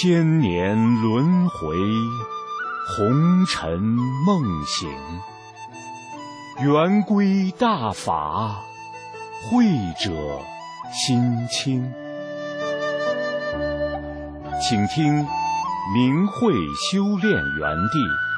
千年轮回，红尘梦醒，圆归大法，慧者心清。请听明慧修炼园地。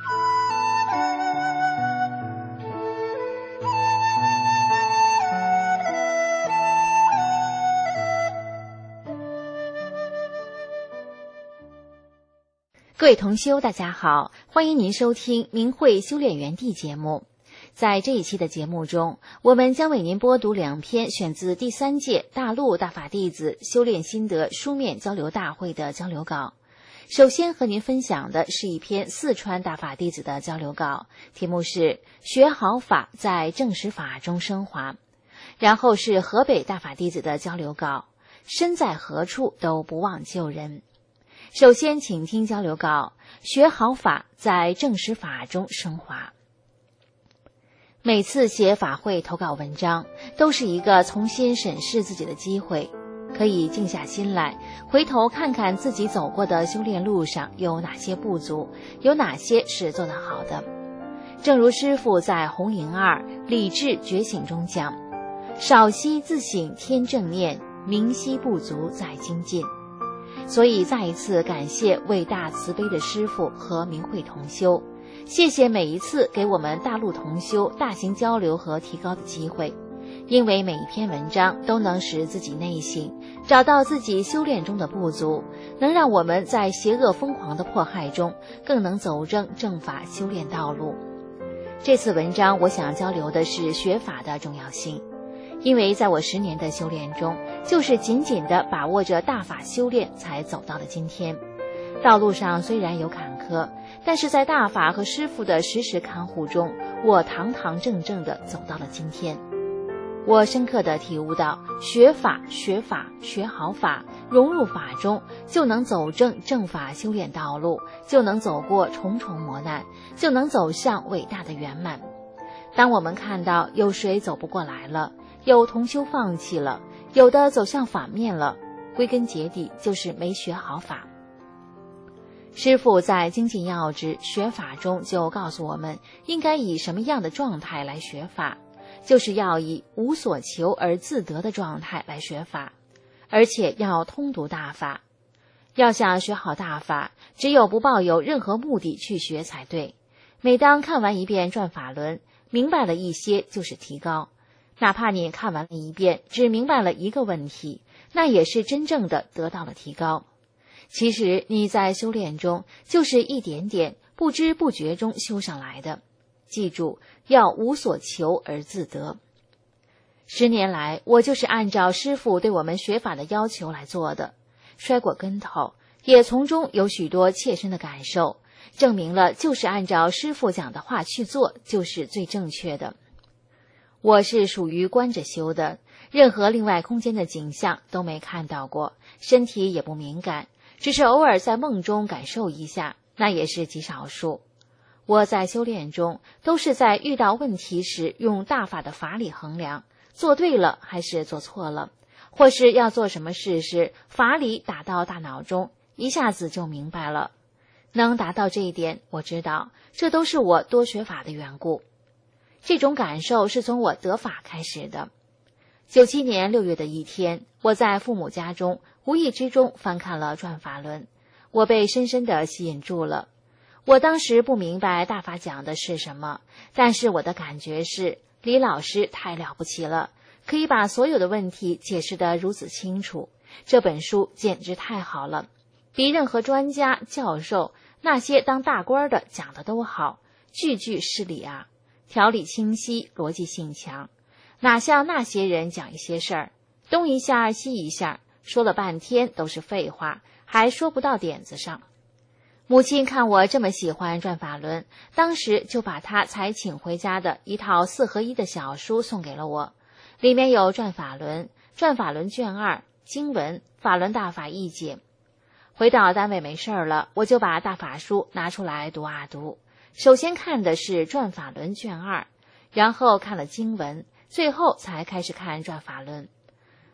各位同修，大家好，欢迎您收听明慧修炼园地节目。在这一期的节目中，我们将为您播读2篇选自第3届大陆大法弟子修炼心得书面交流大会的交流稿。首先和您分享的是一篇四川大法弟子的交流稿，题目是学好法在正实法中升华。然后是河北大法弟子的交流稿，身在何处都不忘救人。首先请听交流稿，学好法在正实法中升华。每次写法会投稿文章都是一个重新审视自己的机会，可以静下心来回头看看自己走过的修炼路上有哪些不足，有哪些是做得好的。正如师父在红营2理智觉醒中讲，少息自省天正念，明晰不足在精进。所以再一次感谢伟大慈悲的师父和明慧同修，谢谢每一次给我们大陆同修大型交流和提高的机会，因为每一篇文章都能使自己内省，找到自己修炼中的不足，能让我们在邪恶疯狂的迫害中更能走正正法修炼道路。这次文章我想交流的是学法的重要性，因为在我10年的修炼中，就是紧紧地把握着大法修炼才走到了今天。道路上虽然有坎坷，但是在大法和师父的时时看护中，我堂堂正正地走到了今天。我深刻地体悟到，学法学好法，融入法中，就能走正正法修炼道路，就能走过重重磨难，就能走向伟大的圆满。当我们看到有谁走不过来了，有同修放弃了，有的走向反面了，归根结底就是没学好法。师父在精进要旨学法中就告诉我们，应该以什么样的状态来学法，就是要以无所求而自得的状态来学法，而且要通读大法。要想学好大法，只有不抱有任何目的去学才对。每当看完一遍转法轮，明白了一些就是提高，哪怕你看完了一遍只明白了一个问题，那也是真正的得到了提高。其实你在修炼中就是一点点不知不觉中修上来的，记住要无所求而自得。10年来，我就是按照师父对我们学法的要求来做的，摔过跟头，也从中有许多切身的感受，证明了就是按照师父讲的话去做就是最正确的。我是属于观着修的，任何另外空间的景象都没看到过，身体也不敏感，只是偶尔在梦中感受一下，那也是极少数。我在修炼中都是在遇到问题时用大法的法理衡量，做对了还是做错了，或是要做什么事时法理打到大脑中，一下子就明白了。能达到这一点，我知道这都是我多学法的缘故。这种感受是从我得法开始的。97年6月的一天，我在父母家中无意之中翻看了转法轮，我被深深地吸引住了。我当时不明白大法讲的是什么，但是我的感觉是李老师太了不起了，可以把所有的问题解释得如此清楚，这本书简直太好了，比任何专家教授那些当大官的讲的都好，句句是理啊，条理清晰，逻辑性强，哪像那些人讲一些事儿，东一下西一下，说了半天都是废话，还说不到点子上。母亲看我这么喜欢转法轮，当时就把她才请回家的一套4合1的小书送给了我，里面有转法轮、转法轮卷2、经文、法轮大法译解。回到单位没事了，我就把大法书拿出来读啊读。首先看的是转法轮卷2，然后看了经文，最后才开始看转法轮。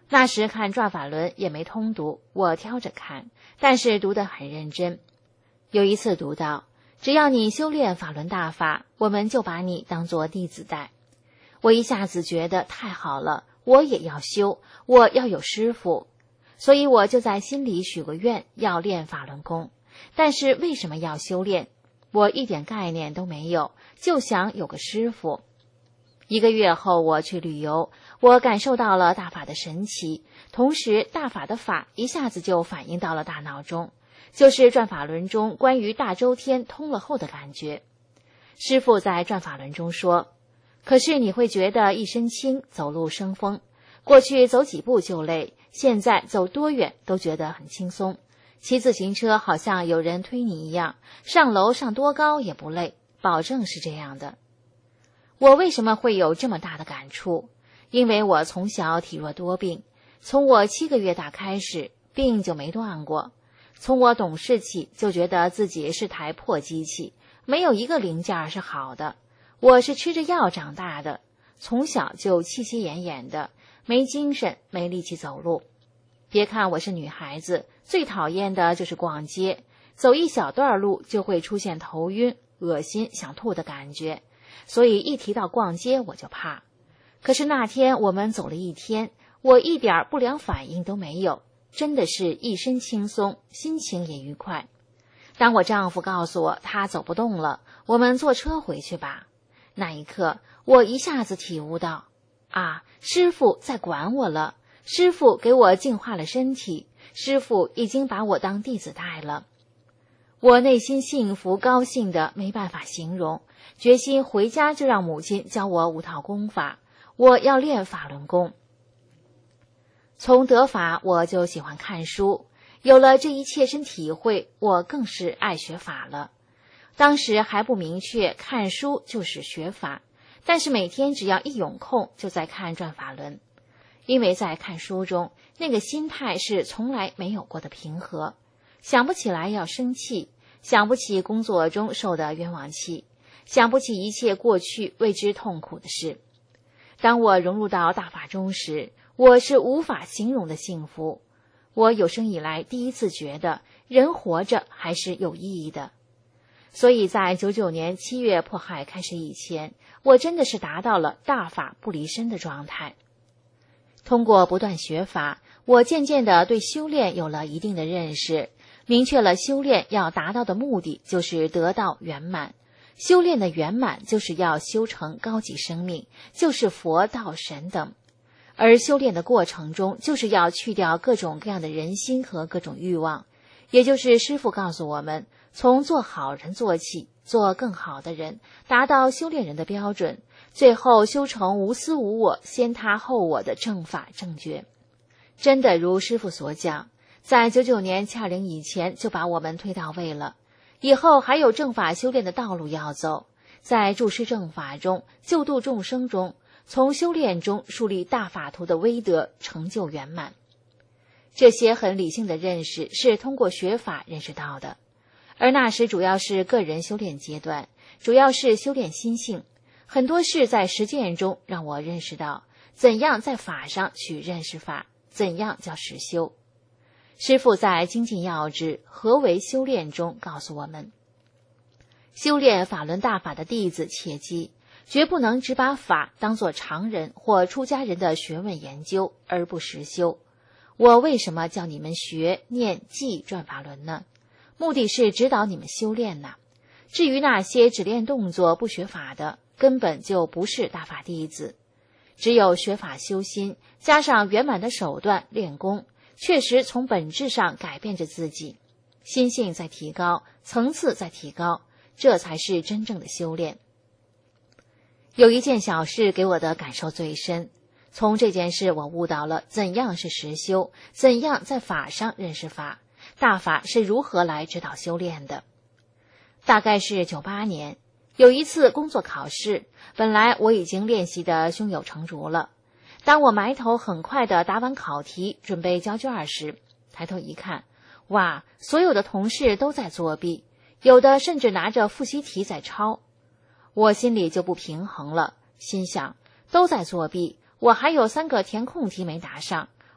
那时看转法轮也没通读，我挑着看，但是读得很认真。有一次读到，只要你修炼法轮大法，我们就把你当作弟子待。我一下子觉得太好了，我也要修，我要有师傅。所以我就在心里许个愿，要练法轮功。但是为什么要修炼？我一点概念都没有，就想有个师傅。1个月后我去旅游，我感受到了大法的神奇，同时大法的法一下子就反映到了大脑中，就是转法轮中关于大周天通了后的感觉。师父在转法轮中说，可是你会觉得一身轻，走路生风，过去走几步就累，现在走多远都觉得很轻松，骑自行车好像有人推你一样，上楼上多高也不累，保证是这样的。我为什么会有这么大的感触？因为我从小体弱多病，从我7个月大开始，病就没断过。从我懂事起，就觉得自己是台破机器，没有一个零件是好的。我是吃着药长大的，从小就气息奄奄的，没精神，没力气走路。别看我是女孩子，最讨厌的就是逛街，走一小段路就会出现头晕、恶心、想吐的感觉。所以一提到逛街我就怕。可是那天我们走了1天，我一点不良反应都没有，真的是一身轻松，心情也愉快。当我丈夫告诉我他走不动了，我们坐车回去吧。那一刻我一下子体悟到，师父在管我了，师父给我净化了身体，师父已经把我当弟子待了。我内心幸福高兴的没办法形容，决心回家就让母亲教我5套功法，我要练法轮功。从得法我就喜欢看书，有了这一切身体会，我更是爱学法了。当时还不明确看书就是学法，但是每天只要一有空就在看转法轮。因为在看书中，那个心态是从来没有过的平和，想不起来要生气，想不起工作中受的冤枉气，想不起一切过去为之痛苦的事。当我融入到大法中时，我是无法形容的幸福。我有生以来第一次觉得人活着还是有意义的。所以在99年7月迫害开始以前，我真的是达到了大法不离身的状态。通过不断学法，我渐渐地对修炼有了一定的认识，明确了修炼要达到的目的就是得到圆满。修炼的圆满就是要修成高级生命，就是佛道神等。而修炼的过程中，就是要去掉各种各样的人心和各种欲望，也就是师父告诉我们，从做好人做起，做更好的人，达到修炼人的标准，最后修成无私无我、先他后我的正法正觉。真的如师父所讲，在99年720以前就把我们推到位了，以后还有正法修炼的道路要走，在注释正法中，救度众生中，从修炼中树立大法图的威德，成就圆满。这些很理性的认识是通过学法认识到的，而那时主要是个人修炼阶段，主要是修炼心性，很多事在实践中让我认识到怎样在法上去认识法，怎样叫实修。师父在精进要旨何为修炼中告诉我们，修炼法轮大法的弟子切记，绝不能只把法当作常人或出家人的学问研究而不实修。我为什么叫你们学念记转法轮呢？目的是指导你们修炼呐。至于那些只练动作不学法的，根本就不是大法弟子。只有学法修心，加上圆满的手段练功，确实从本质上改变着自己，心性在提高，层次在提高，这才是真正的修炼。有一件小事给我的感受最深，从这件事我悟到了怎样是实修，怎样在法上认识法，大法是如何来指导修炼的。大概是98年，有一次工作考试，本来我已经练习的胸有成竹了。当我埋头很快地答完考题，准备交卷时，抬头一看，哇，所有的同事都在作弊，有的甚至拿着复习题在抄。我心里就不平衡了，心想，都在作弊，我还有3个填空题没答上，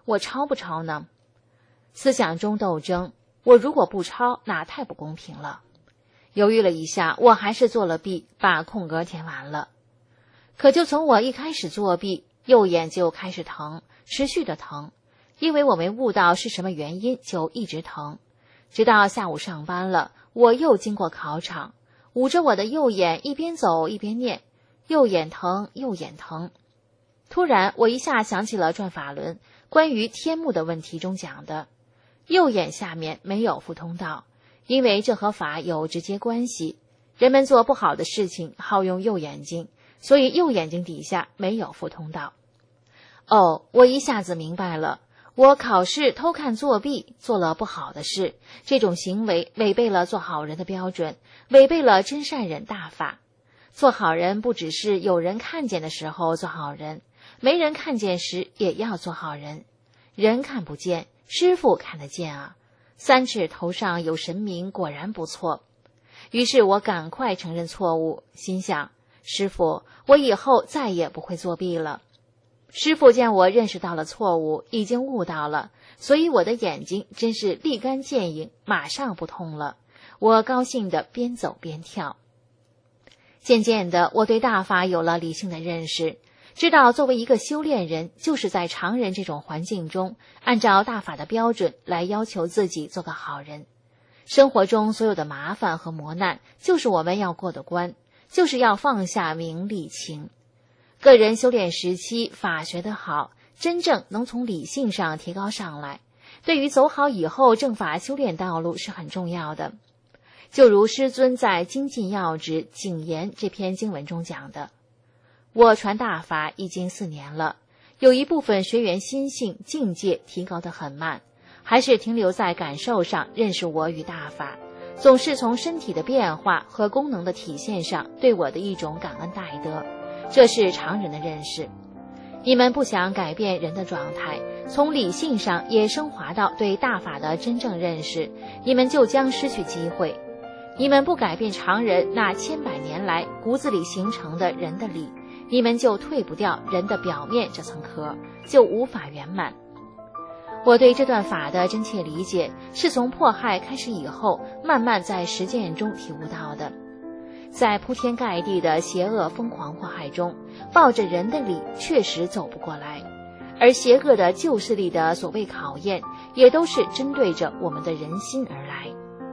我抄不抄呢？思想中斗争，我如果不抄，那太不公平了。犹豫了一下，我还是做了弊，把空格填完了。可就从我一开始作弊，右眼就开始疼，持续的疼，因为我没悟到是什么原因，就一直疼。直到下午上班了，我又经过考场，捂着我的右眼，一边走一边念，右眼疼，右眼疼。突然，我一下想起了转法轮关于天目的问题中讲的，右眼下面没有复通道，因为这和法有直接关系。人们做不好的事情好用右眼睛，所以右眼睛底下没有复通道。哦，我一下子明白了，我考试偷看作弊，做了不好的事，这种行为违背了做好人的标准，违背了真善忍大法。做好人不只是有人看见的时候做好人，没人看见时也要做好人。人看不见，师父看得见啊，三尺头上有神明，果然不错。于是我赶快承认错误，心想，师父，我以后再也不会作弊了。师父见我认识到了错误，已经悟到了，所以我的眼睛真是立竿见影，马上不痛了。我高兴地边走边跳。渐渐的，我对大法有了理性的认识，知道作为一个修炼人，就是在常人这种环境中，按照大法的标准来要求自己做个好人。生活中所有的麻烦和磨难，就是我们要过的关，就是要放下名利情。个人修炼时期，法学得好，真正能从理性上提高上来，对于走好以后正法修炼道路是很重要的。就如师尊在《精进要旨谨言》这篇经文中讲的，我传大法已经4年了，有一部分学员心性境界提高得很慢，还是停留在感受上认识我与大法，总是从身体的变化和功能的体现上对我的一种感恩戴德，这是常人的认识。你们不想改变人的状态，从理性上也升华到对大法的真正认识，你们就将失去机会。你们不改变常人那千百年来骨子里形成的人的理，你们就退不掉人的表面这层壳，就无法圆满。我对这段法的真切理解，是从迫害开始以后，慢慢在实践中体悟到的。在铺天盖地的邪恶疯狂祸害中，抱着人的理确实走不过来，而邪恶的旧势力的所谓考验，也都是针对着我们的人心而来。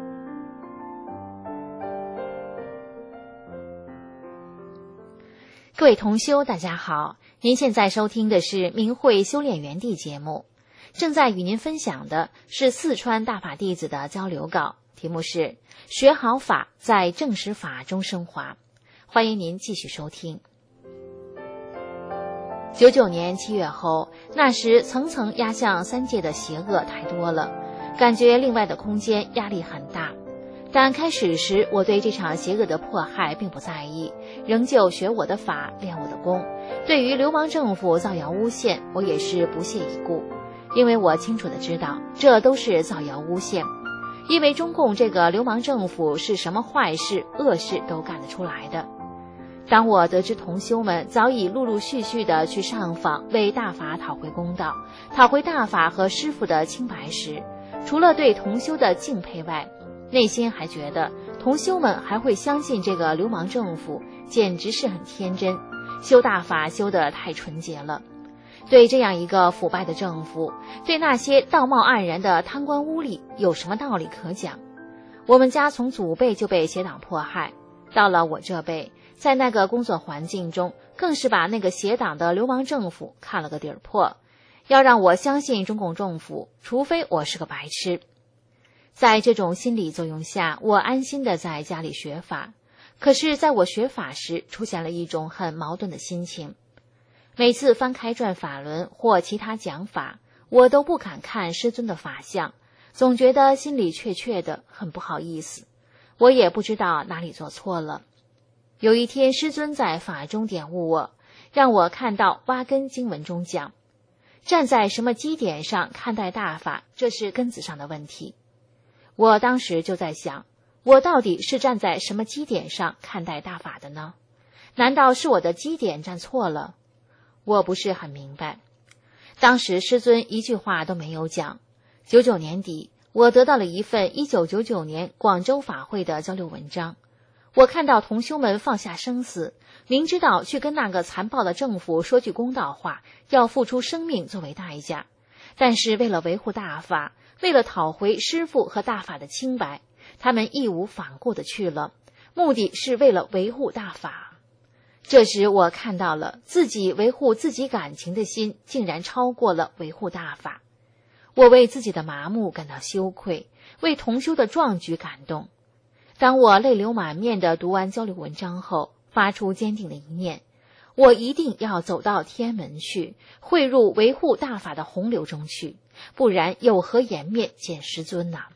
各位同修，大家好，您现在收听的是明慧修炼园地节目，正在与您分享的是四川大法弟子的交流稿，题目是学好法，在正实法中升华。欢迎您继续收听。99年7月后，那时层层压向三界的邪恶太多了，感觉另外的空间压力很大。但开始时，我对这场邪恶的迫害并不在意，仍旧学我的法，练我的功。对于流氓政府造谣诬陷，我也是不屑一顾，因为我清楚地知道，这都是造谣诬陷。因为中共这个流氓政府是什么坏事、恶事都干得出来的。当我得知同修们早已陆陆续续地去上访，为大法讨回公道，讨回大法和师父的清白时，除了对同修的敬佩外，内心还觉得同修们还会相信这个流氓政府，简直是很天真，修大法修得太纯洁了。对这样一个腐败的政府，对那些道貌岸然的贪官污吏，有什么道理可讲？我们家从祖辈就被邪党迫害，到了我这辈，在那个工作环境中，更是把那个邪党的流氓政府看了个底儿破。要让我相信中共政府，除非我是个白痴。在这种心理作用下，我安心地在家里学法。可是在我学法时，出现了一种很矛盾的心情。每次翻开转法轮或其他讲法，我都不敢看师尊的法相，总觉得心里怯怯的，很不好意思。我也不知道哪里做错了。有一天，师尊在法中点悟我，让我看到挖根经文中讲，站在什么基点上看待大法，这是根子上的问题。我当时就在想，我到底是站在什么基点上看待大法的呢？难道是我的基点站错了？我不是很明白。 当时师尊一句话都没有讲。99年底，我得到了一份1999年广州法会的交流文章。我看到同修们放下生死，明知道去跟那个残暴的政府说句公道话，要付出生命作为代价，但是为了维护大法，为了讨回师父和大法的清白，他们义无反顾地去了，目的是为了维护大法。这时我看到了自己维护自己感情的心竟然超过了维护大法。我为自己的麻木感到羞愧，为同修的壮举感动。当我泪流满面地读完交流文章后，发出坚定的一念，我一定要走到天门去，汇入维护大法的洪流中去，不然有何颜面见师尊呐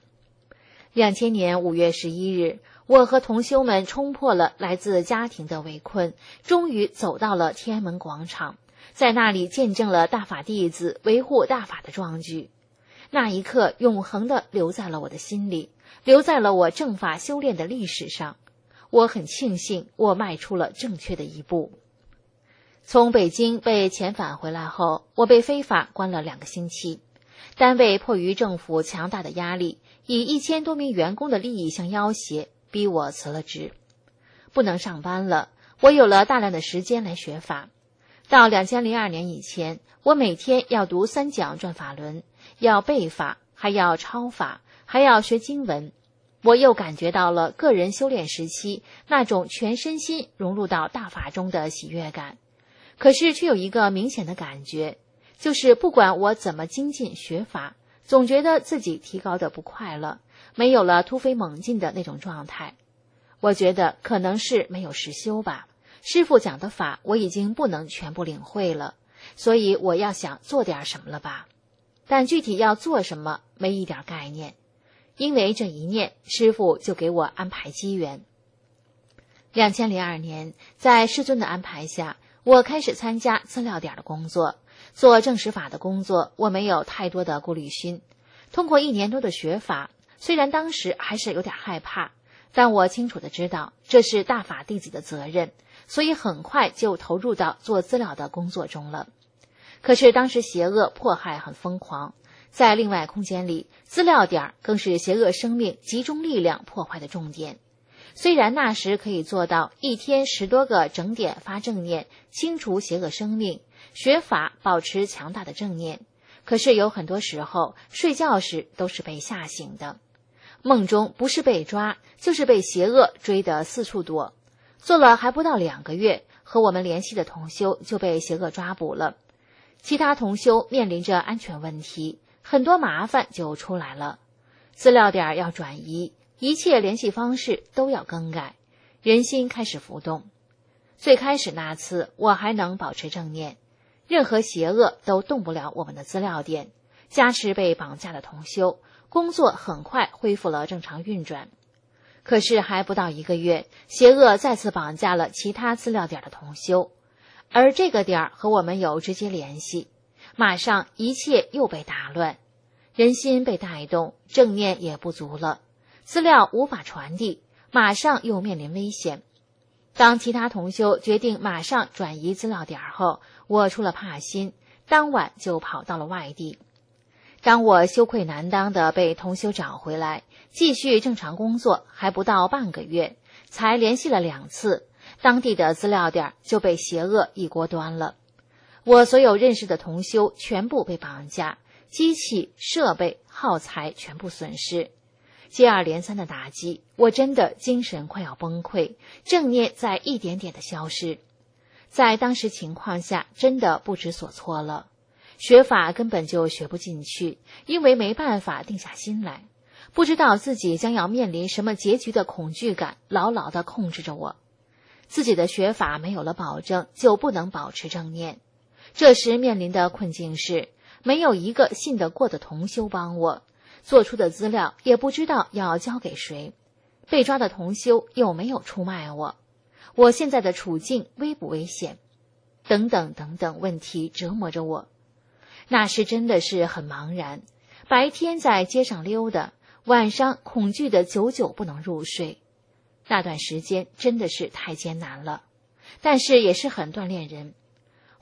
？2000年5月11日，我和同修们冲破了来自家庭的围困，终于走到了天安门广场，在那里见证了大法弟子维护大法的壮举。那一刻永恒地留在了我的心里，留在了我正法修炼的历史上。我很庆幸我迈出了正确的一步。从北京被遣返回来后，我被非法关了2个星期。单位迫于政府强大的压力，以1000多名员工的利益相要挟，逼我辞了职。不能上班了，我有了大量的时间来学法。到2002年以前，我每天要读3讲转法轮，要背法，还要抄法，还要学经文。我又感觉到了个人修炼时期那种全身心融入到大法中的喜悦感。可是却有一个明显的感觉，就是不管我怎么精进学法，总觉得自己提高的不快了，没有了突飞猛进的那种状态。我觉得可能是没有实修吧，师父讲的法我已经不能全部领会了，所以我要想做点什么了吧。但具体要做什么没一点概念。因为这一念，师父就给我安排机缘。2002年，在师尊的安排下，我开始参加资料点的工作。做正实法的工作，我没有太多的顾虑心。通过1年多的学法，虽然当时还是有点害怕，但我清楚地知道这是大法弟子的责任，所以很快就投入到做资料的工作中了。可是当时邪恶迫害很疯狂，在另外空间里，资料点更是邪恶生命集中力量破坏的重点。虽然那时可以做到1天10多个整点发正念，清除邪恶生命，学法保持强大的正念，可是有很多时候睡觉时都是被吓醒的，梦中不是被抓，就是被邪恶追得四处躲。做了还不到2个月，和我们联系的同修就被邪恶抓捕了。其他同修面临着安全问题，很多麻烦就出来了。资料点要转移，一切联系方式都要更改，人心开始浮动。最开始那次我还能保持正念，任何邪恶都动不了我们的资料点，加持被绑架的同修，工作很快恢复了正常运转。可是还不到1个月，邪恶再次绑架了其他资料点的同修，而这个点和我们有直接联系，马上一切又被打乱，人心被带动，正念也不足了，资料无法传递，马上又面临危险。当其他同修决定马上转移资料点后，我出了怕心，当晚就跑到了外地。当我羞愧难当地被同修找回来，继续正常工作，还不到半个月，才联系了2次，当地的资料点就被邪恶一锅端了。我所有认识的同修全部被绑架，机器、设备、耗材全部损失。接二连三的打击，我真的精神快要崩溃，正念在一点点的消失。在当时情况下，真的不知所措了。学法根本就学不进去，因为没办法定下心来，不知道自己将要面临什么结局的恐惧感牢牢地控制着我。自己的学法没有了保证，就不能保持正念。这时面临的困境是，没有一个信得过的同修帮我，做出的资料也不知道要交给谁，被抓的同修又没有出卖我，我现在的处境危不危险？等等等等问题折磨着我。那时真的是很茫然，白天在街上溜达，晚上恐惧的久久不能入睡。那段时间真的是太艰难了，但是也是很锻炼人。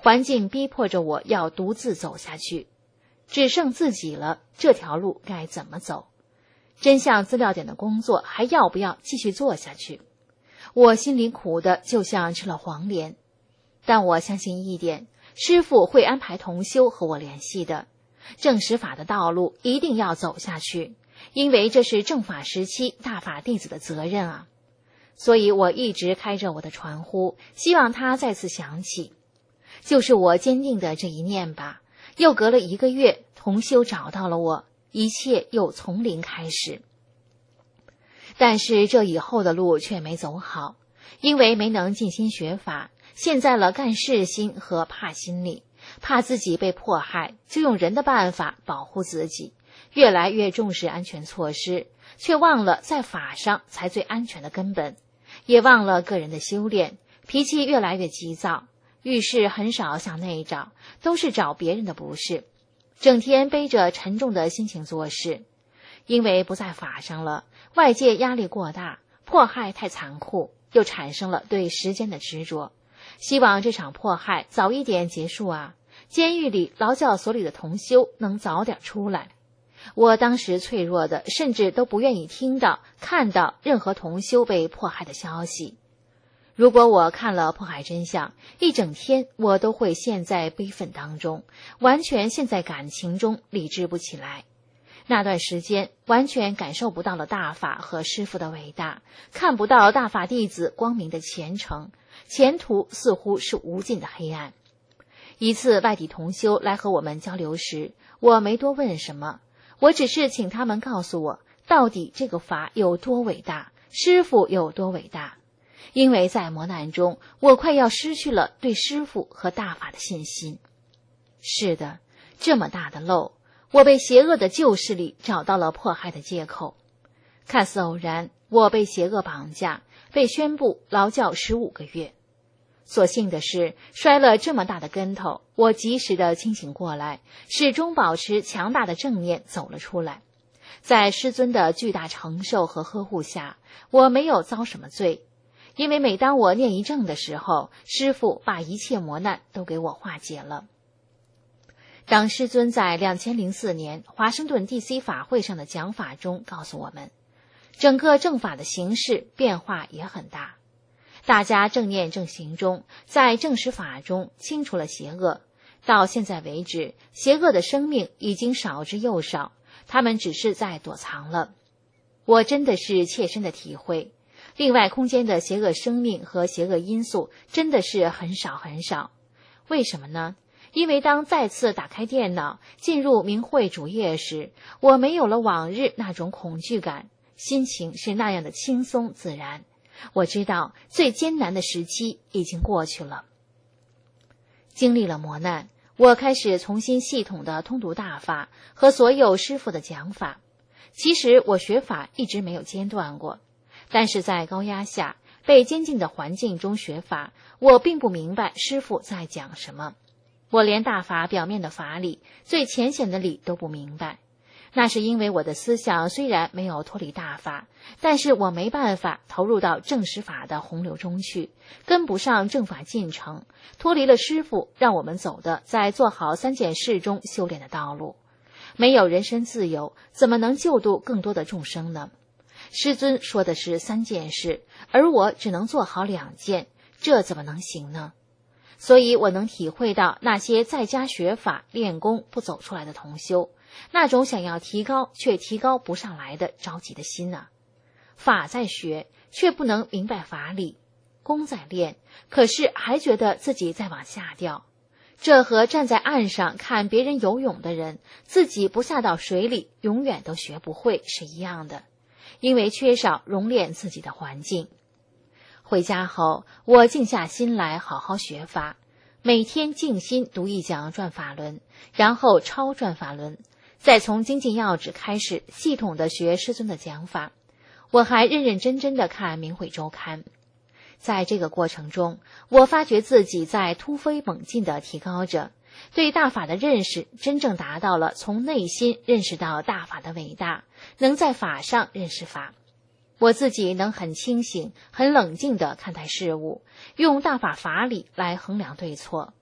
环境逼迫着我要独自走下去，只剩自己了，这条路该怎么走？真相资料点的工作还要不要继续做下去？我心里苦的就像吃了黄连，但我相信一点，师父会安排同修和我联系的。正实法的道路一定要走下去，因为这是正法时期大法弟子的责任啊。所以我一直开着我的传呼，希望他再次响起。就是我坚定的这一念吧。又隔了1个月，同修找到了我，一切又从零开始。但是这以后的路却没走好，因为没能尽心学法，陷在了干事心和怕心里，怕自己被迫害，就用人的办法保护自己，越来越重视安全措施，却忘了在法上才最安全的根本，也忘了个人的修炼，脾气越来越急躁，遇事很少向内找，都是找别人的不是，整天背着沉重的心情做事。因为不在法上了，外界压力过大，迫害太残酷，又产生了对时间的执着，希望这场迫害早一点结束啊，监狱里劳教所里的同修能早点出来。我当时脆弱的甚至都不愿意听到看到任何同修被迫害的消息。如果我看了迫害真相，一整天我都会陷在悲愤当中，完全陷在感情中，理智不起来。那段时间完全感受不到了大法和师父的伟大，看不到大法弟子光明的前程，前途似乎是无尽的黑暗。一次外地同修来和我们交流时，我没多问什么，我只是请他们告诉我到底这个法有多伟大，师父有多伟大。因为在磨难中，我快要失去了对师父和大法的信心。是的，这么大的漏，我被邪恶的旧势力找到了迫害的借口。看似偶然，我被邪恶绑架，被宣布劳教15个月。所幸的是，摔了这么大的跟头，我及时的清醒过来，始终保持强大的正念走了出来。在师尊的巨大承受和呵护下，我没有遭什么罪，因为每当我念一正的时候，师父把一切磨难都给我化解了。当师尊在2004年华盛顿 DC 法会上的讲法中告诉我们，整个正法的形势变化也很大，大家正念正行中，在正实法中清除了邪恶，到现在为止，邪恶的生命已经少之又少，他们只是在躲藏了。我真的是切身的体会，另外空间的邪恶生命和邪恶因素真的是很少很少。为什么呢？因为当再次打开电脑进入明慧主页时，我没有了往日那种恐惧感，心情是那样的轻松自然。我知道最艰难的时期已经过去了。经历了磨难，我开始重新系统的通读大法和所有师父的讲法。其实我学法一直没有间断过，但是在高压下被监禁的环境中学法，我并不明白师父在讲什么。我连大法表面的法理，最浅显的理都不明白。那是因为我的思想虽然没有脱离大法，但是我没办法投入到正实法的洪流中去，跟不上正法进程，脱离了师父让我们走的在做好3件事中修炼的道路。没有人身自由，怎么能救度更多的众生呢？师尊说的是3件事，而我只能做好2件，这怎么能行呢？所以我能体会到那些在家学法练功不走出来的同修，那种想要提高却提高不上来的着急的心啊。法在学，却不能明白法理；功在练，可是还觉得自己在往下掉。这和站在岸上看别人游泳的人，自己不下到水里，永远都学不会是一样的，因为缺少熔炼自己的环境。回家后，我静下心来好好学法，每天静心读一讲转法轮，然后抄转法轮，再从精进要旨开始系统的学师尊的讲法。我还认认真真的看明慧周刊。在这个过程中，我发觉自己在突飞猛进的提高着，对大法的认识真正达到了从内心认识到大法的伟大，能在法上认识法。我自己能很清醒很冷静地看待事物，用大法法理来衡量对错。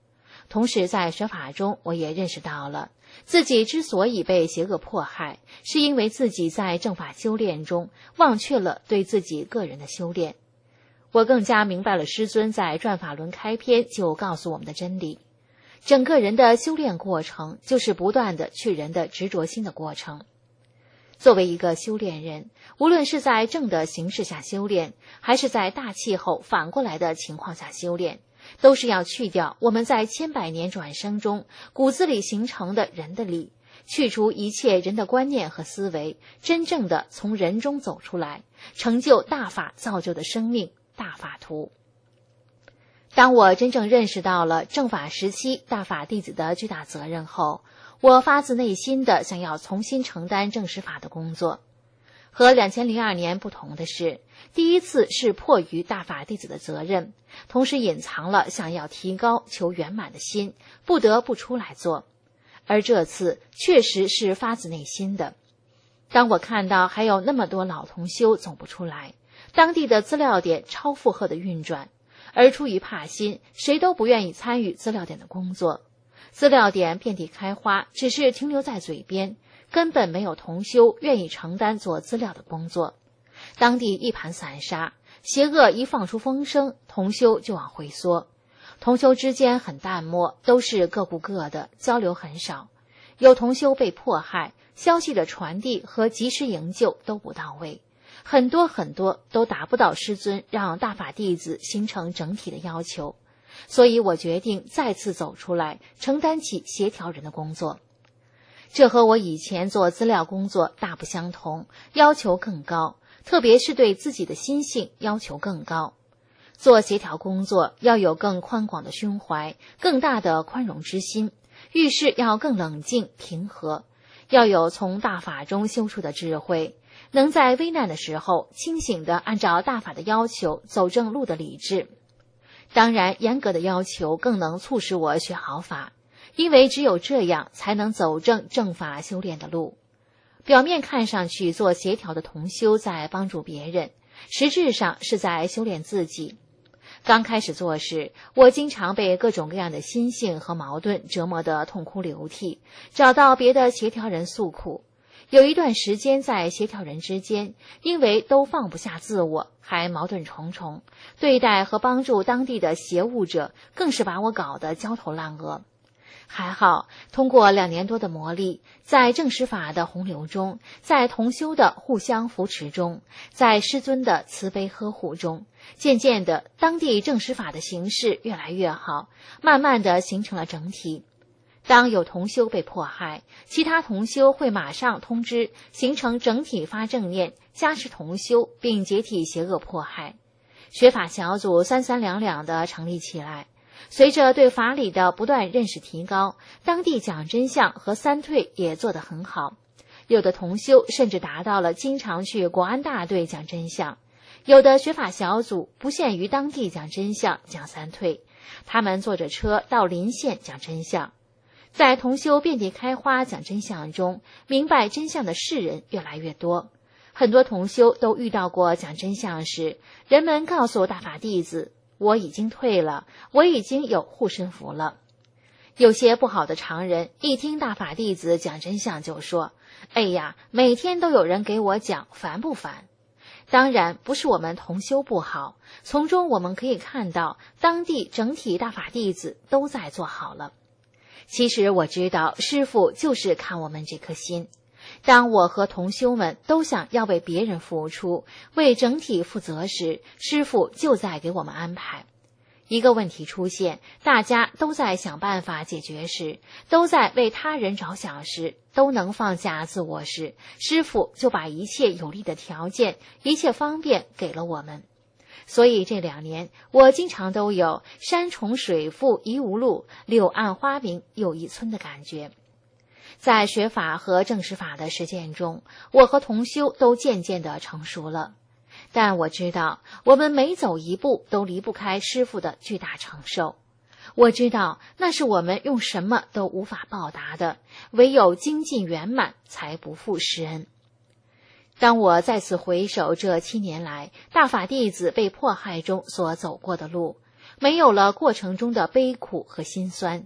同时在学法中，我也认识到了自己之所以被邪恶迫害，是因为自己在正法修炼中忘却了对自己个人的修炼。我更加明白了师尊在转法轮开篇就告诉我们的真理，整个人的修炼过程就是不断的去人的执着心的过程。作为一个修炼人，无论是在正的形势下修炼，还是在大气候反过来的情况下修炼，都是要去掉我们在千百年转生中骨子里形成的人的理，去除一切人的观念和思维，真正的从人中走出来，成就大法造就的生命大法图。当我真正认识到了正法时期大法弟子的巨大责任后，我发自内心的想要重新承担正实法的工作。和2002年不同的是，第一次是迫于大法弟子的责任，同时隐藏了想要提高求圆满的心，不得不出来做。而这次确实是发自内心的。当我看到还有那么多老同修走不出来，当地的资料点超负荷的运转，而出于怕心，谁都不愿意参与资料点的工作。资料点遍地开花，只是停留在嘴边，根本没有同修愿意承担做资料的工作。当地一盘散沙，邪恶一放出风声，同修就往回缩。同修之间很淡漠，都是各顾各的，交流很少。有同修被迫害，消息的传递和及时营救都不到位，很多都达不到师尊让大法弟子形成整体的要求。所以我决定再次走出来，承担起协调人的工作。这和我以前做资料工作大不相同，要求更高，特别是对自己的心性要求更高。做协调工作要有更宽广的胸怀，更大的宽容之心，遇事要更冷静平和，要有从大法中修出的智慧，能在危难的时候清醒地按照大法的要求走正路的理智。当然，严格的要求更能促使我学好法，因为只有这样才能走正法修炼的路。表面看上去做协调的同修在帮助别人，实质上是在修炼自己。刚开始做时，我经常被各种各样的心性和矛盾折磨得痛哭流涕，找到别的协调人诉苦。有一段时间在协调人之间，因为都放不下自我，还矛盾重重，对待和帮助当地的邪物者更是把我搞得焦头烂额。还好，通过2年多的磨砺，在正实法的洪流中，在同修的互相扶持中，在师尊的慈悲呵护中，渐渐的，当地正实法的形势越来越好，慢慢的形成了整体。当有同修被迫害，其他同修会马上通知，形成整体发正念，加持同修，并解体邪恶迫害。学法小组三三两两地成立起来。随着对法理的不断认识提高，当地讲真相和三退也做得很好。有的同修甚至达到了经常去国安大队讲真相。有的学法小组不限于当地讲真相、讲三退，他们坐着车到邻县讲真相。在同修遍地开花讲真相中，明白真相的世人越来越多。很多同修都遇到过讲真相时，人们告诉大法弟子，我已经退了，我已经有护身符了。有些不好的常人一听大法弟子讲真相就说，哎呀，每天都有人给我讲，烦不烦？当然不是我们同修不好，从中我们可以看到当地整体大法弟子都在做好了。其实我知道师父就是看我们这颗心，当我和同修们都想要为别人付出，为整体负责时，师父就在给我们安排。一个问题出现，大家都在想办法解决时，都在为他人着想时，都能放下自我时，师父就把一切有利的条件，一切方便给了我们。所以这2年，我经常都有山重水复疑无路，柳暗花明又一村的感觉。在学法和正实法的实践中，我和同修都渐渐的成熟了。但我知道，我们每走一步都离不开师父的巨大承受。我知道，那是我们用什么都无法报答的，唯有精进圆满，才不负师恩。当我再次回首这7年来大法弟子被迫害中所走过的路，没有了过程中的悲苦和心酸，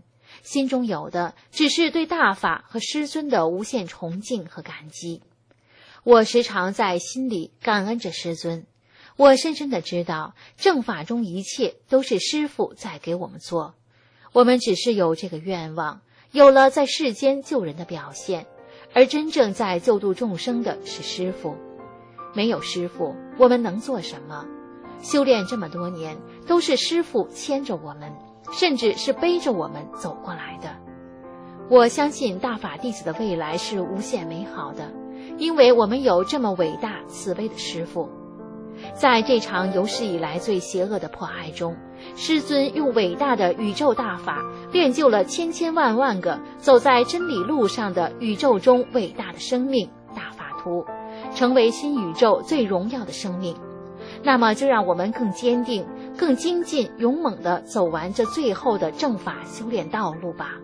心中有的只是对大法和师尊的无限崇敬和感激。我时常在心里感恩着师尊，我深深地知道正法中一切都是师父在给我们做，我们只是有这个愿望，有了在世间救人的表现，而真正在救度众生的是师父。没有师父，我们能做什么？修炼这么多年，都是师父牵着我们，甚至是背着我们走过来的。我相信大法弟子的未来是无限美好的，因为我们有这么伟大慈悲的师父。在这场有史以来最邪恶的迫害中，师尊用伟大的宇宙大法练就了千千万万个走在真理路上的宇宙中伟大的生命大法图，成为新宇宙最荣耀的生命。那么就让我们更坚定、更精进、勇猛地走完这最后的正法修炼道路吧。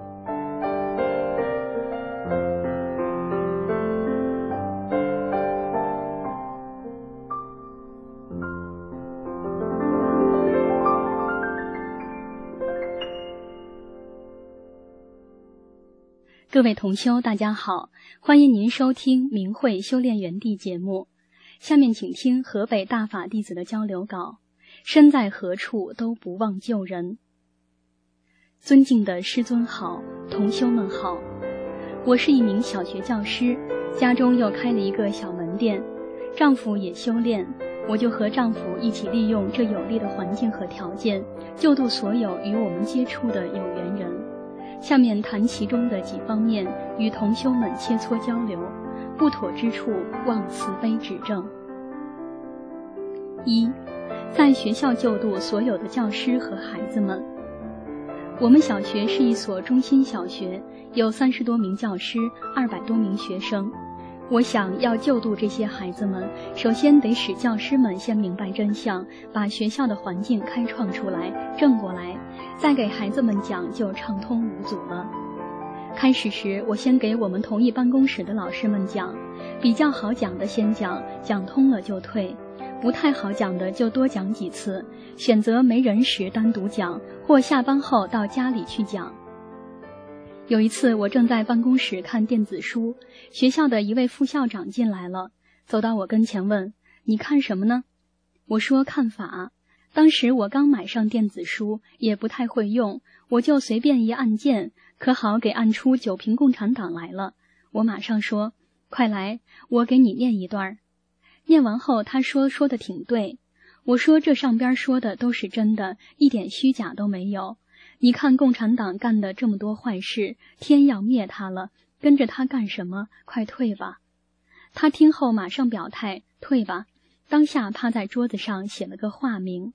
各位同修，大家好，欢迎您收听明慧修炼园地节目。下面请听河北大法弟子的交流稿，身在何处都不忘救人。尊敬的师尊好，同修们好，我是一名小学教师，家中又开了一个小门店，丈夫也修炼，我就和丈夫一起利用这有利的环境和条件，救度所有与我们接触的有缘人。下面谈其中的几方面，与同修们切磋交流，不妥之处望慈悲指正。一，在学校救度所有的教师和孩子们。我们小学是一所中心小学，有30多名教师，200多名学生。我想要救度这些孩子们，首先得使教师们先明白真相，把学校的环境开创出来，正过来，再给孩子们讲就畅通无阻了。开始时，我先给我们同一办公室的老师们讲，比较好讲的先讲，讲通了就退，不太好讲的就多讲几次，选择没人时单独讲，或下班后到家里去讲。有一次，我正在办公室看电子书，学校的一位副校长进来了，走到我跟前问：“你看什么呢？”我说：“看法。”当时我刚买上电子书，也不太会用，我就随便一按键，可好给按出9评共产党来了。我马上说：“快来，我给你念一段。”念完后，他说的挺对。我说：“这上边说的都是真的，一点虚假都没有。你看共产党干的这么多坏事，天要灭他了，跟着他干什么？快退吧！”他听后马上表态：“退吧！”当下趴在桌子上写了个化名。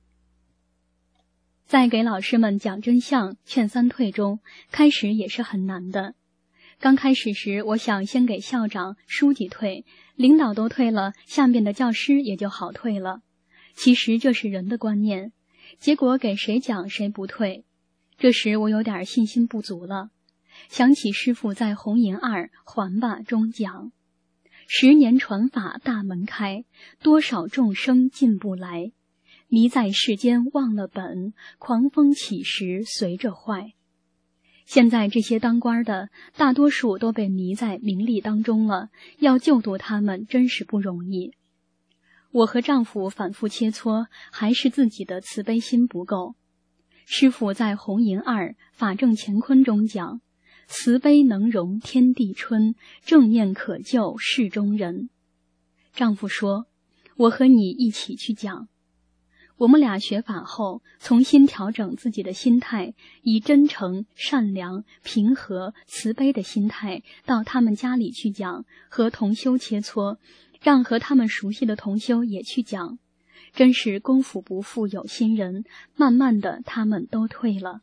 在给老师们讲真相、劝3退中，开始也是很难的。刚开始时，我想先给校长、书记退，领导都退了，下面的教师也就好退了。其实这是人的观念，结果给谁讲谁不退。这时我有点信心不足了，想起师父在红银2还吧中讲：10年传法大门开，多少众生进不来。迷在世间忘了本，狂风起时随着坏。现在这些当官的大多数都被迷在名利当中了，要救度他们真是不容易。我和丈夫反复切磋，还是自己的慈悲心不够。师父在红银2法正乾坤中讲：慈悲能容天地春，正念可救世中人。丈夫说：我和你一起去讲。我们俩学法后，重新调整自己的心态，以真诚、善良、平和、慈悲的心态到他们家里去讲，和同修切磋，让和他们熟悉的同修也去讲。真是功夫不负有心人，慢慢的他们都退了。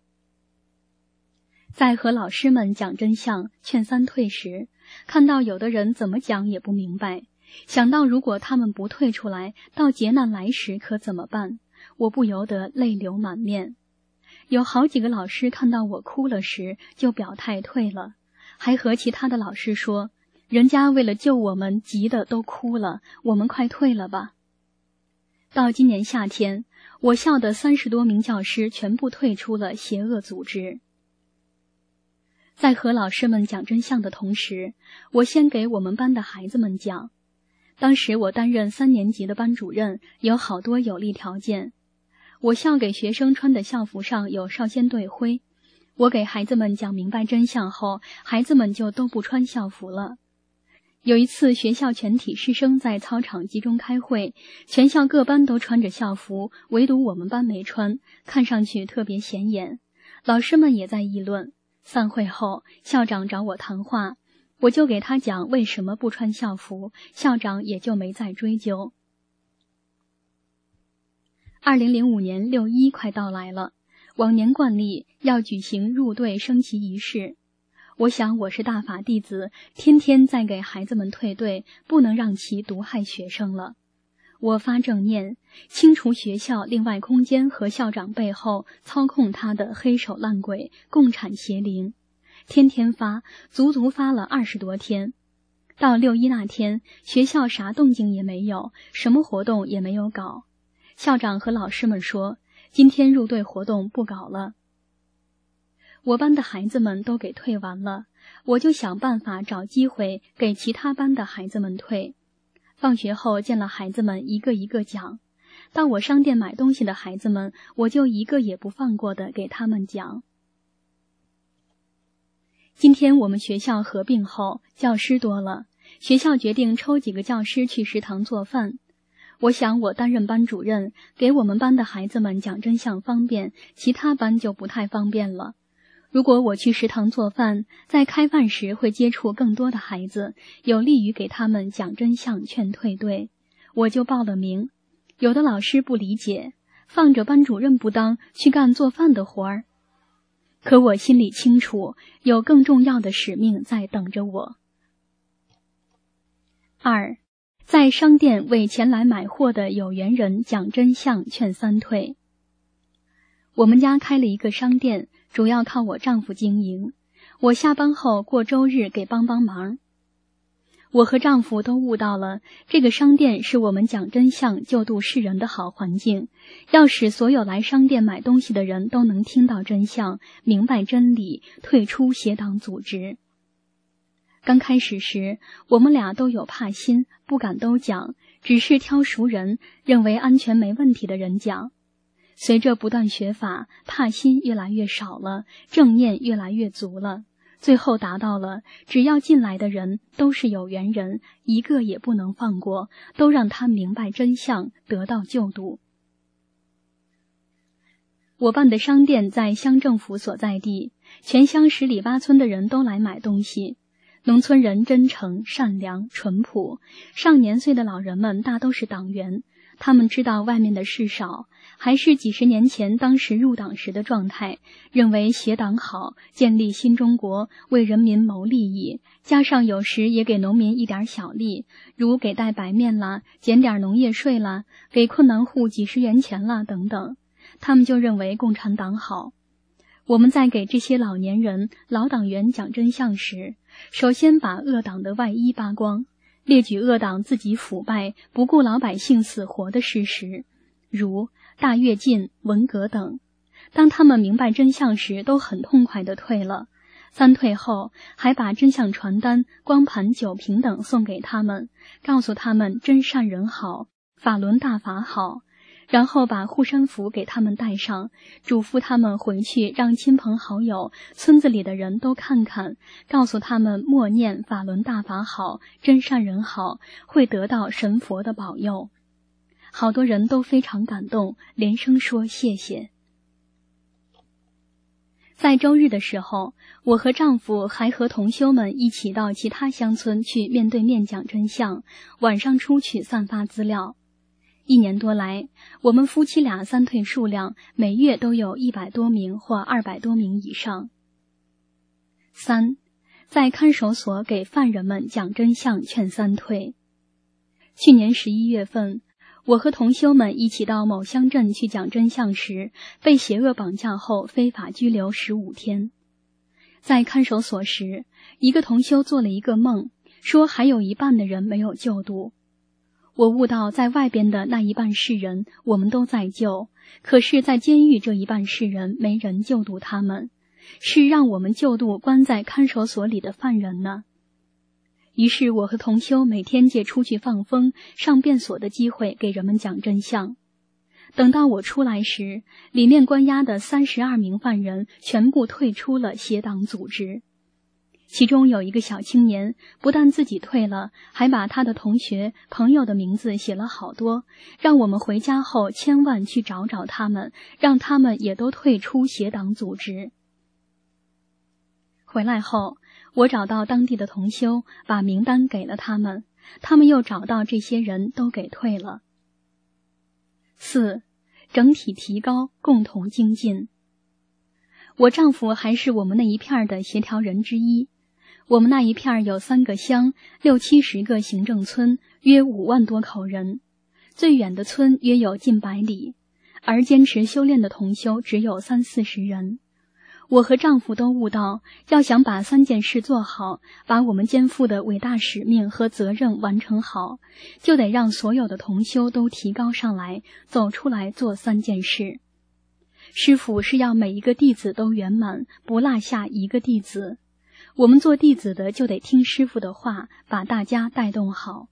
在和老师们讲真相、劝3退时，看到有的人怎么讲也不明白，想到如果他们不退出来，到劫难来时可怎么办？我不由得泪流满面。有好几个老师看到我哭了时，就表态退了，还和其他的老师说：人家为了救我们急得都哭了，我们快退了吧。到今年夏天，我校的30多名教师全部退出了邪恶组织。 在和老师们讲真相的同时，我先给我们班的孩子们讲。当时我担任3年级的班主任，有好多有利条件。我校给学生穿的校服上有少先队徽。我给孩子们讲明白真相后，孩子们就都不穿校服了。有一次，学校全体师生在操场集中开会，全校各班都穿着校服，唯独我们班没穿，看上去特别显眼。老师们也在议论。散会后，校长找我谈话，我就给他讲为什么不穿校服，校长也就没再追究。2005年6·1快到来了，往年惯例要举行入队升旗仪式。我想我是大法弟子，天天在给孩子们退队，不能让其毒害学生了。我发正念，清除学校另外空间和校长背后操控他的黑手烂鬼共产邪灵，天天发，足足发了20多天。到6·1那天，学校啥动静也没有，什么活动也没有搞。校长和老师们说，今天入队活动不搞了。我班的孩子们都给退完了，我就想办法找机会给其他班的孩子们退。放学后见了孩子们，一个一个讲。到我商店买东西的孩子们，我就一个也不放过的给他们讲。今天我们学校合并后，教师多了，学校决定抽几个教师去食堂做饭。我想我担任班主任，给我们班的孩子们讲真相方便，其他班就不太方便了。如果我去食堂做饭，在开饭时会接触更多的孩子，有利于给他们讲真相劝退队。我就报了名。有的老师不理解，放着班主任不当，去干做饭的活儿。可我心里清楚，有更重要的使命在等着我。2，在商店为前来买货的有缘人讲真相劝3退。我们家开了一个商店，主要靠我丈夫经营。我下班后过周日给帮忙。我和丈夫都悟到了，这个商店是我们讲真相救度世人的好环境，要使所有来商店买东西的人都能听到真相，明白真理，退出邪党组织。刚开始时，我们俩都有怕心，不敢都讲，只是挑熟人，认为安全没问题的人讲。随着不断学法，怕心越来越少了，正念越来越足了，最后达到了只要进来的人都是有缘人，一个也不能放过，都让他明白真相，得到救度。我办的商店在乡政府所在地，全乡10里8村的人都来买东西。农村人真诚、善良、淳朴，上年岁的老人们大都是党员，他们知道外面的事少，还是几十年前当时入党时的状态，认为协党好，建立新中国，为人民谋利益，加上有时也给农民一点小利，如给袋白面啦，减点农业税啦，给困难户几十元钱啦等等，他们就认为共产党好。我们在给这些老年人、老党员讲真相时，首先把恶党的外衣扒光，列举恶党自己腐败、不顾老百姓死活的事实，如大跃进、文革等。当他们明白真相时，都很痛快地退了。3退后，还把真相传单、光盘、酒瓶等送给他们，告诉他们真善人好，法轮大法好。然后把护身符给他们带上，嘱咐他们回去让亲朋好友、村子里的人都看看，告诉他们默念法轮大法好，真善人好，会得到神佛的保佑。好多人都非常感动，连声说谢谢。在周日的时候，我和丈夫还和同修们一起到其他乡村去面对面讲真相，晚上出去散发资料。1年多来，我们夫妻俩3退数量每月都有100多名或200多名以上。3，在看守所给犯人们讲真相劝3退。去年11月份，我和同修们一起到某乡镇去讲真相时，被邪恶绑架后非法拘留15天。在看守所时，一个同修做了一个梦，说还有一半的人没有救度。我悟到在外边的那一半世人我们都在救，可是在监狱这一半世人没人救度他们， 是让我们救度关在看守所里的犯人呢？于是我和同修每天借出去放风、上辩所的机会给人们讲真相。等到我出来时，里面关押的32名犯人全部退出了邪党组织。其中有一个小青年，不但自己退了，还把他的同学、朋友的名字写了好多，让我们回家后千万去找找他们，让他们也都退出邪党组织。回来后，我找到当地的同修，把名单给了他们，他们又找到这些人都给退了。4. 整体提高，共同精进。我丈夫还是我们那一片的协调人之一。我们那一片有3个乡，60-70个行政村，约5万多口人，最远的村约有近100里，而坚持修炼的同修只有30-40人。我和丈夫都悟到，要想把3件事做好，把我们肩负的伟大使命和责任完成好，就得让所有的同修都提高上来，走出来做3件事。师父是要每一个弟子都圆满，不落下一个弟子。我们做弟子的就得听师父的话，把大家带动好。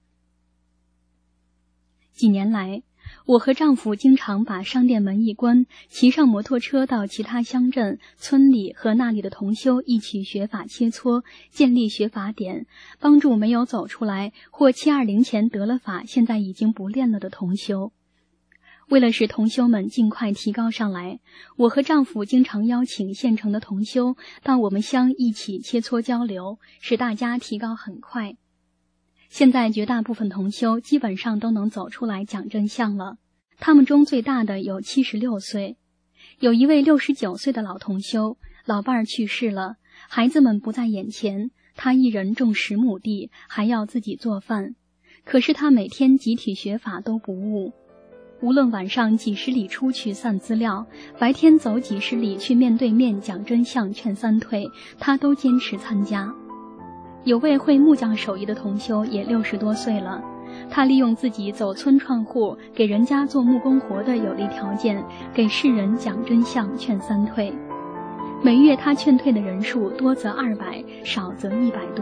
几年来，我和丈夫经常把商店门一关，骑上摩托车到其他乡镇、村里和那里的同修一起学法切磋，建立学法点，帮助没有走出来或720前得了法现在已经不练了的同修。为了使同修们尽快提高上来，我和丈夫经常邀请县城的同修到我们乡一起切磋交流，使大家提高很快。现在绝大部分同修基本上都能走出来讲真相了，他们中最大的有76岁，有一位69岁的老同修，老伴儿去世了，孩子们不在眼前，他一人种10亩地，还要自己做饭，可是他每天集体学法都不误。无论晚上几十里出去散资料，白天走几十里去面对面讲真相劝3退，他都坚持参加。有位会木匠手艺的同修也60多岁了，他利用自己走村串户，给人家做木工活的有利条件，给世人讲真相劝3退。每月他劝退的人数多则200，少则100多。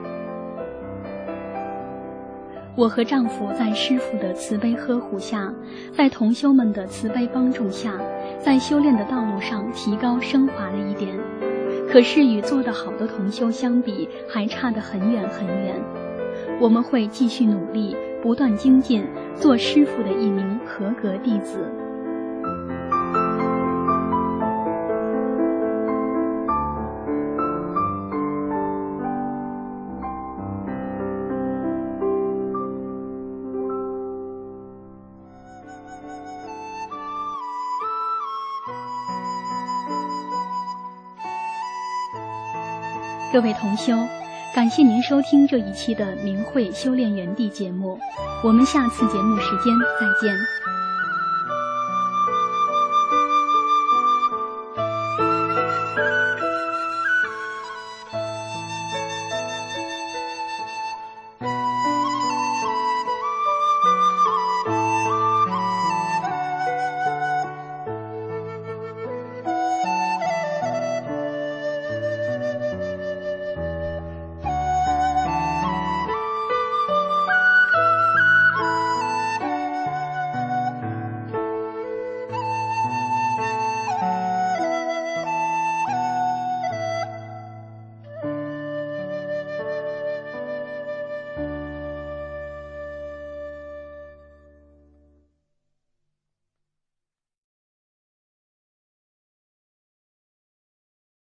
我和丈夫在师父的慈悲呵护下，在同修们的慈悲帮助下，在修炼的道路上提高升华了一点。可是与做得好的同修相比，还差得很远很远。我们会继续努力，不断精进，做师父的一名合格弟子。各位同修，感谢您收听这一期的明慧修炼园地节目，我们下次节目时间再见。